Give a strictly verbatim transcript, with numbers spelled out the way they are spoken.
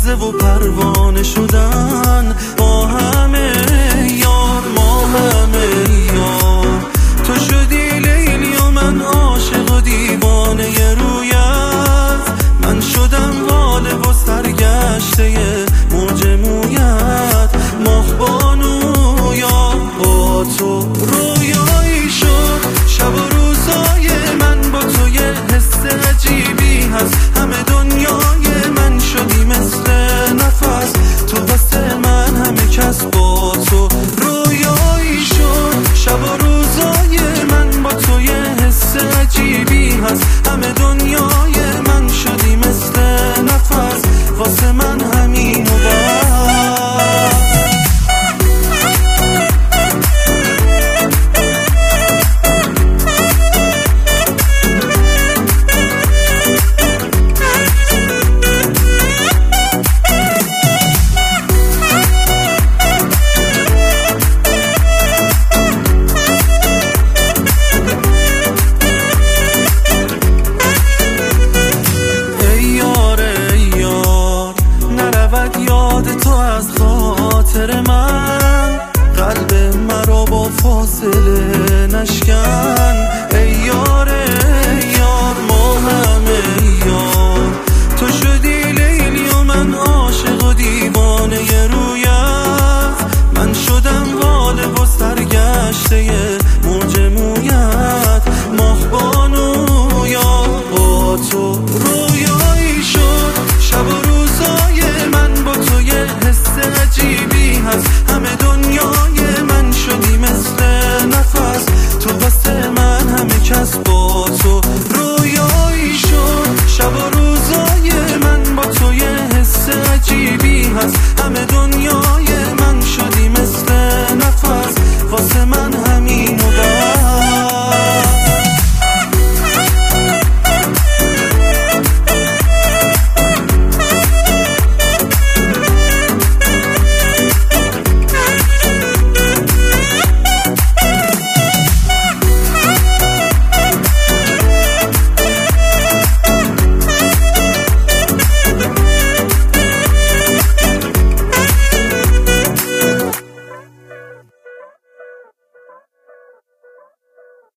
روزه و پروانه شدن ما همه یار، ما همه یار. تو شدی لیلی و من عاشق و دیوانه رویت، من شدم واله و سرگشته موج مویت. ماهبانو یا با تو رویایی شد، شب و روزای من با تو یه حس عجیبی هست. همه دنیای من شدی مثل